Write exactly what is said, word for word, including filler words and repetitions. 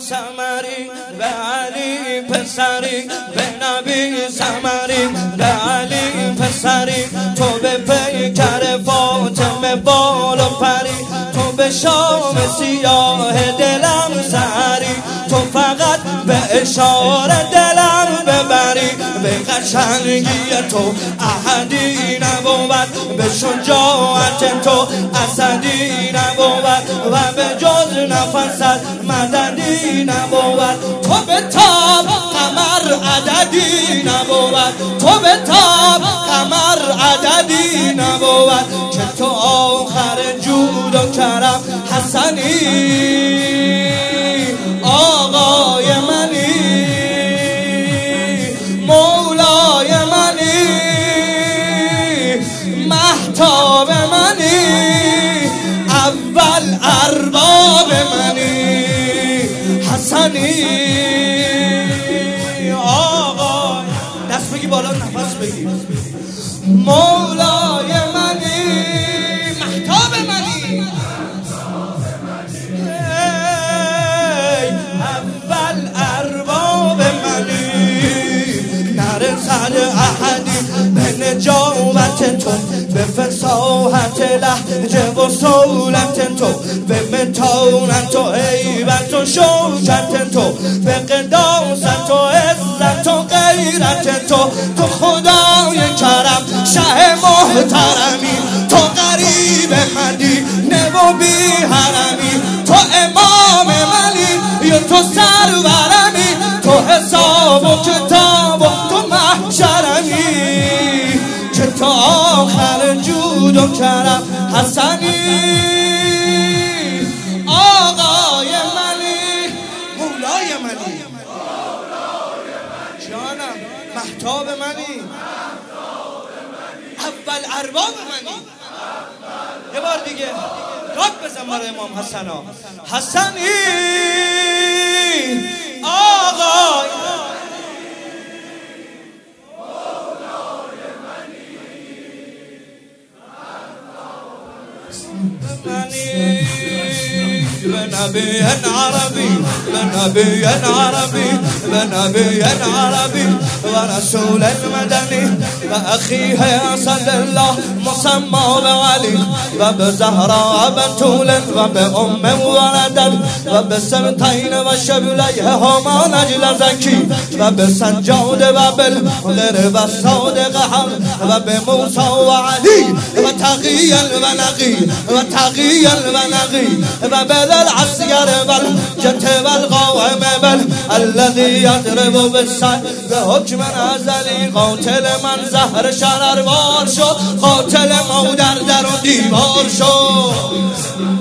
سمری به علی پسری، به نبی سمری به علی پسری. تو به پیکر فاطمه بال و پری، تو به شام سیاه دلم سری. تو فقط به اشاره دلم ببری، به قشنگی تو احدی نبود، به شجاعت تو اسدی نبود، و به جز نفست مددی نبود. تو به تاب قمر عددی نبود، تو به تاب قمر عددی نبود، که تو آخر جود و کرم حسنی آقای منی مولای منی مهتاب منی اول ارباب منی حسنی آقا. دست بگی بالا نفس بگی. مولای منی مهتاب منی اول ارباب منی. نرسد احدی به نجابت تو، به فصاحت لهجه و صولت تو، به متانت و هیبت و شوکت تو، به قداست و عزت و غیرت تو. تو خدای کرم شه محترمی، تو غریب مدینه و بی حرمی، تو امام منی یا تو سرورمی، تو حساب و کتاب و تو محشرمی، که تو آخر جود و کرم حسنی آقای منی مولای منی جانم مهتاب منی اول ارباب منی. یه بار دیگه راد بزن برای امام حسنا. حسنی آقای منی به نبی عربی به نبی عربی به نبی عربی و رسول مدنی و اخیه صلی الله مسمى به علی و به زهرا بتول و به ام ولدن و به سبتین و شبلیه هما نجل زکی و به سجاد و بالهلر و صادق هم و به موسی و علی و تقی و نقی و تقی و نقی و بل العسكر والجت والقوام بل الذي يضرب بالسيف بحكم ازلی. قاتل من زهر شرر وار شو، قاتل مو در در و دیوار شو.